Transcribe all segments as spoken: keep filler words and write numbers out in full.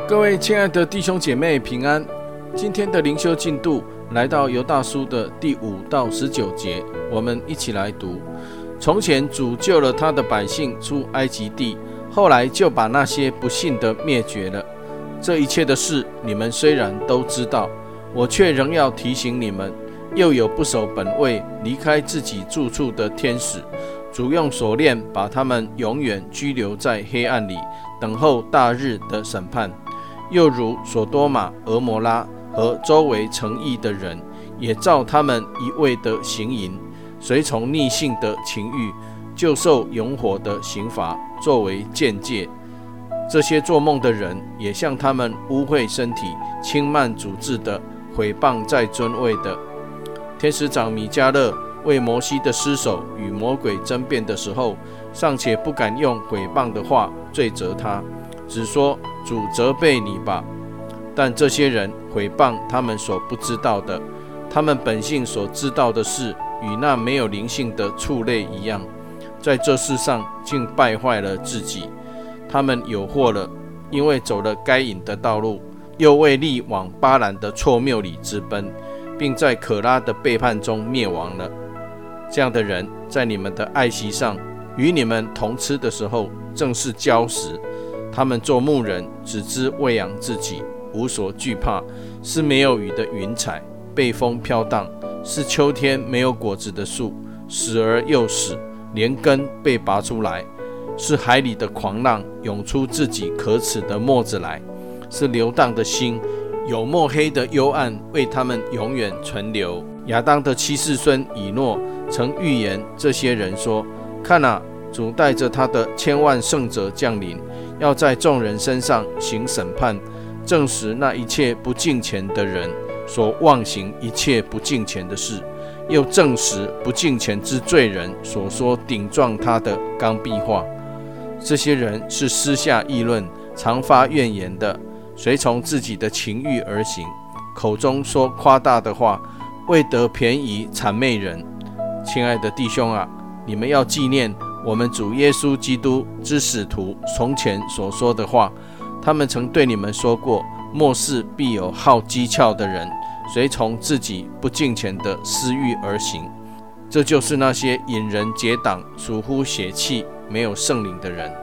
各位亲爱的弟兄姐妹平安，今天的灵修进度来到犹大书的第五到十九节，我们一起来读。从前主救了他的百姓出埃及地，后来就把那些不信的灭绝了。这一切的事你们虽然都知道，我却仍要提醒你们。又有不守本位离开自己住处的天使，主用锁链把他们永远拘留在黑暗里，等候大日的审判。又如所多玛、俄摩拉和周围城邑的人，也照他们一味的行淫，随从逆性的情欲，就受永火的刑罚作为鉴戒。这些做梦的人也像他们污秽身体、轻慢主治的、毁谤在尊位的。天使长米迦勒为摩西的尸首与魔鬼争辩的时候，尚且不敢用毁谤的话罪责他，只说主责备你吧。但这些人毁谤他们所不知道的，他们本性所知道的事，与那没有灵性的畜类一样，在这世上竟败坏了自己。他们有祸了，因为走了该隐的道路，又为力往巴兰的错谬里直奔，并在可拉的背叛中灭亡了。这样的人在你们的爱席上与你们同吃的时候，正是礁石。他们做牧人，只知喂养自己，无所惧怕，是没有雨的云彩，被风飘荡，是秋天没有果子的树，死而又死，连根被拔出来，是海里的狂浪涌出自己可耻的沫子来，是流荡的心，有墨黑的幽暗为他们永远存留。亚当的七世孙以诺曾预言这些人说：看啊，主带着他的千万圣者降临，要在众人身上行审判，证实那一切不敬虔的人所妄行一切不敬虔的事，又证实不敬虔之罪人所说顶撞他的刚愎话。这些人是私下议论，常发怨言的，随从自己的情欲而行，口中说夸大的话，为得便宜谄媚人。亲爱的弟兄啊，你们要纪念我们主耶稣基督之使徒从前所说的话，他们曾对你们说过，末世必有好讥诮的人，随从自己不敬虔的私欲而行。这就是那些引人结党、属乎血气、没有圣灵的人。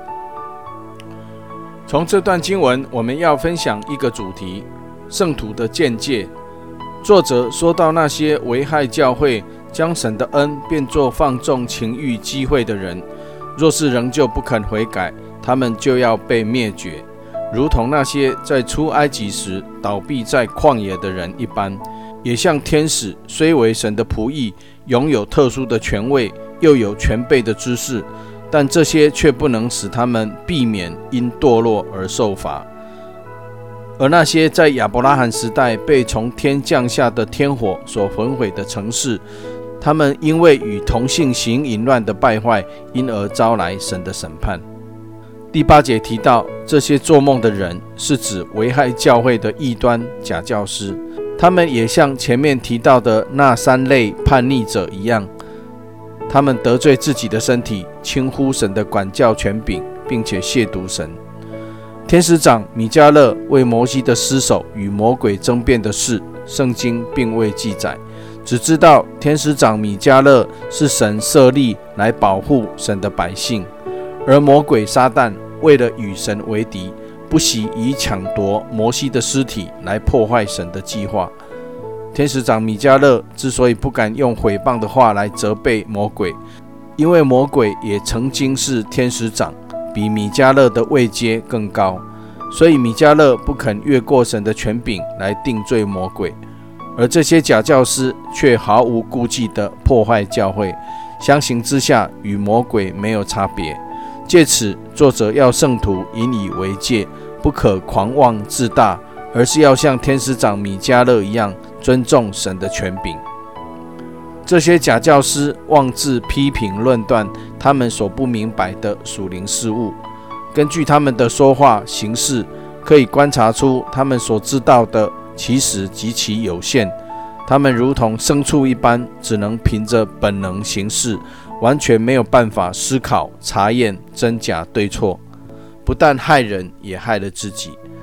从这段经文，我们要分享一个主题：圣徒的鉴戒。作者说到那些危害教会、将神的恩变作放纵情欲机会的人，若是仍旧不肯悔改，他们就要被灭绝，如同那些在出埃及时倒闭在旷野的人一般。也像天使虽为神的仆役，拥有特殊的权位，又有全备的知识，但这些却不能使他们避免因堕落而受罚。而那些在亚伯拉罕时代被从天降下的天火所焚毁的城市，他们因为与同性行淫乱的败坏，因而招来神的审判。第八节提到，这些做梦的人是指危害教会的异端假教师，他们也像前面提到的那三类叛逆者一样，他们得罪自己的身体，轻忽神的管教权柄，并且亵渎神。天使长米迦勒为摩西的尸首与魔鬼争辩的事，圣经并未记载，只知道天使长米迦勒是神设立来保护神的百姓，而魔鬼撒旦为了与神为敌，不惜以抢夺摩西的尸体来破坏神的计划。天使长米迦勒之所以不敢用毁谤的话来责备魔鬼，因为魔鬼也曾经是天使长，比米迦勒的位阶更高，所以米迦勒不肯越过神的权柄来定罪魔鬼。而这些假教师却毫无顾忌地破坏教会，相形之下与魔鬼没有差别。借此，作者要圣徒引以为戒，不可狂妄自大，而是要像天使长米迦勒一样尊重神的权柄。这些假教师妄自批评论断他们所不明白的属灵事物，根据他们的说话行事，可以观察出他们所知道的其实极其有限。他们如同牲畜一般，只能凭着本能行事，完全没有办法思考查验真假对错，不但害人，也害了自己。他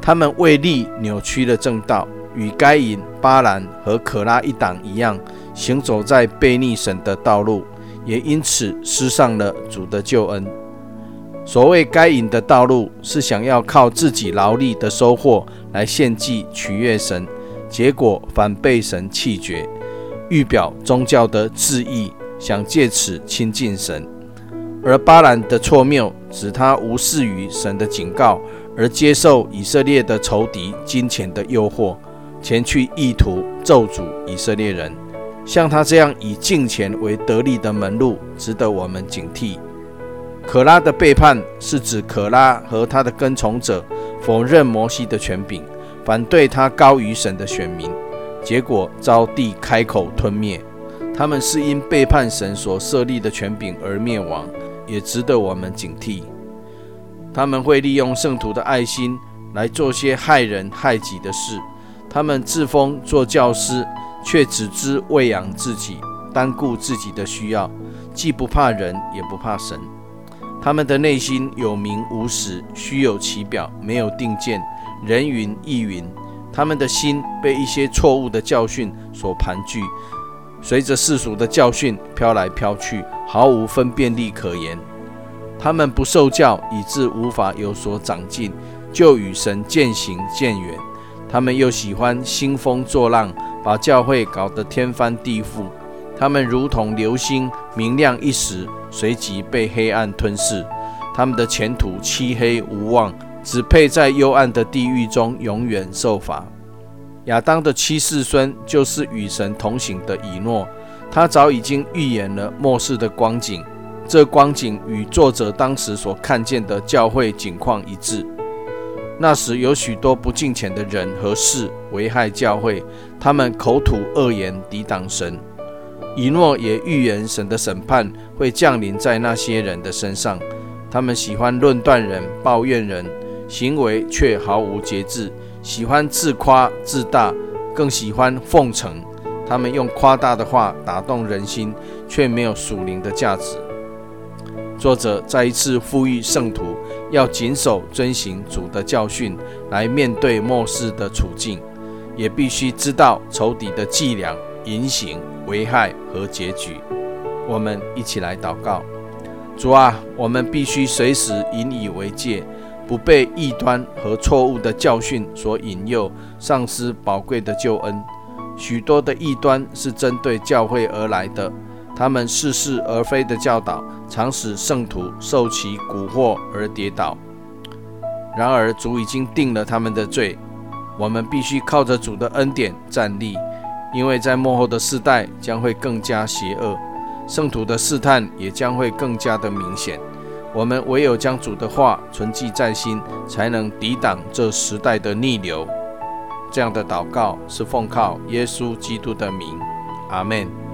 他们为利扭曲了正道，与该隐、巴兰和可拉一党一样，行走在悖逆神的道路，也因此失丧了主的救恩。所谓该隐的道路，是想要靠自己劳力的收获来献祭取悦神，结果反被神弃绝，欲表宗教的志意，想借此亲近神。而巴兰的错谬，指他无视于神的警告，而接受以色列的仇敌金钱的诱惑，前去意图咒诅以色列人。像他这样以敬钱为得利的门路，值得我们警惕。可拉的背叛，是指可拉和他的跟从者否认摩西的权柄，反对他高于神的选民，结果遭地开口吞灭。他们是因背叛神所设立的权柄而灭亡，也值得我们警惕。他们会利用圣徒的爱心来做些害人害己的事。他们自封做教师，却只知喂养自己，单顾自己的需要，既不怕人，也不怕神。他们的内心有名无实，虚有其表，没有定见，人云亦云。他们的心被一些错误的教训所盘踞，随着世俗的教训飘来飘去，毫无分辨力可言。他们不受教，以致无法有所长进，就与神渐行渐远。他们又喜欢兴风作浪，把教会搞得天翻地覆。他们如同流星，明亮一时，随即被黑暗吞噬。他们的前途漆黑无望，只配在幽暗的地狱中永远受罚。亚当的七世孙就是与神同行的以诺，他早已经预言了末世的光景，这光景与作者当时所看见的教会景况一致。那时有许多不敬虔的人和事危害教会，他们口吐恶言，抵挡神。以诺也预言神的审判会降临在那些人的身上，他们喜欢论断人，抱怨人，行为却毫无节制，喜欢自夸自大，更喜欢奉承。他们用夸大的话打动人心，却没有属灵的价值。作者再一次呼吁圣徒要谨守遵行主的教训，来面对末世的处境，也必须知道仇敌的伎俩、淫行、危害和结局。我们一起来祷告。主啊，我们必须随时引以为戒，不被异端和错误的教训所引诱，丧失宝贵的救恩。许多的异端是针对教会而来的，他们似是而非的教导，常使圣徒受其蛊惑而跌倒。然而主已经定了他们的罪，我们必须靠着主的恩典站立，因为在末后的世代将会更加邪恶，圣徒的试探也将会更加的明显。我们唯有将主的话存记在心，才能抵挡这时代的逆流。这样的祷告是奉靠耶稣基督的名，阿们。